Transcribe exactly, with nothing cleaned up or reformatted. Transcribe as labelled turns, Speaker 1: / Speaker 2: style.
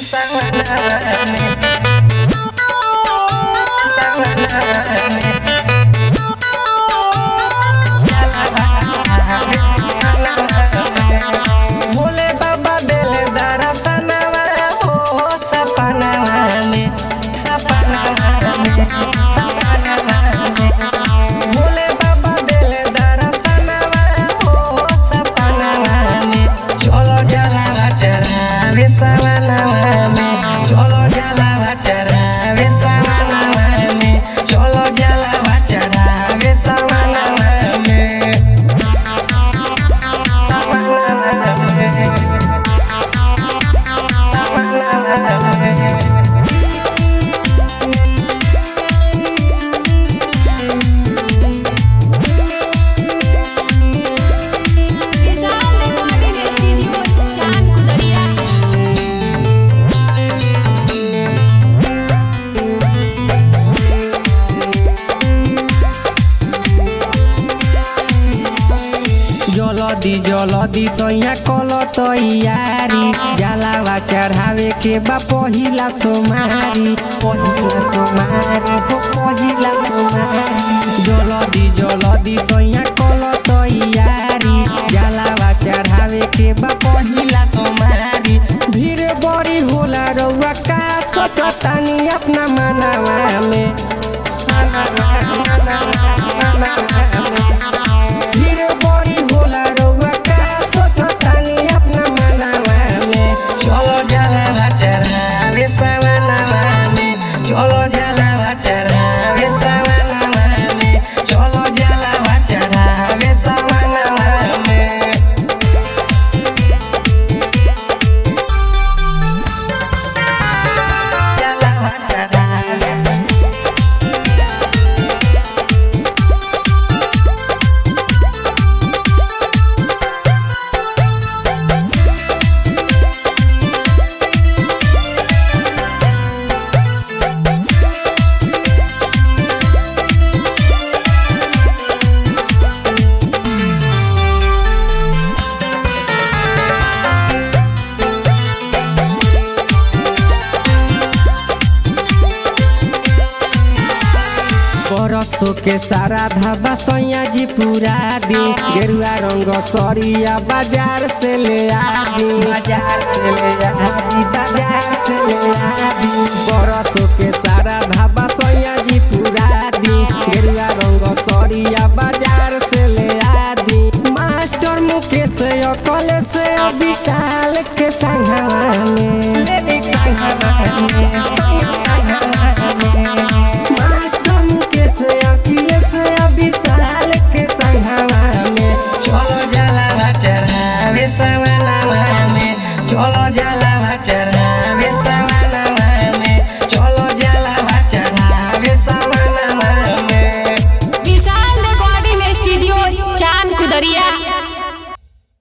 Speaker 1: भोले बाबा देले दर्शनवा हो सपनवा में सपनवा में सपनवा में भोले बाबा देले दर्शनवा हो सपनवा में चलो जलावा चढ़ावे सवनवा में चलो जलावा चढ़ावे सवनवा में चलो जलावा चढ़ावे सवनवा में जलदी जलदी सैया कल तैयारी जलावा चढ़ावे के बा पहिला सोमारी पहिला सोमारी हो पहिला सोमारी जलदी जलदी सैया कल तैयारी जलावा चढ़ावे के बा पहिला सोमारी भीड़ बड़ी होला रउआ का सोचतानी अपना मनवा में मनवा मनवा मनवा भीड़ बड़ी होला रउआ का सोचतानी अपना मनवा में चलो जलावा चढ़ावे सवनवा में चलो जलावा चढ़ावे सवनवा में चलो जलावा चढ़ावे सवनवा में जलावा चढ़ावे परसों के सारा धाबा सैया जी पूरा दी गेरुआ रंग सरिया बाजार से ले आदी बाजार से ले आदी बाजार से ले आदी परसों के सारा धाबा सैया जी पूरा दी गेरुआ रंग सरिया बाजार से ले आदी मास्टर मुकेश अकल से विशाल के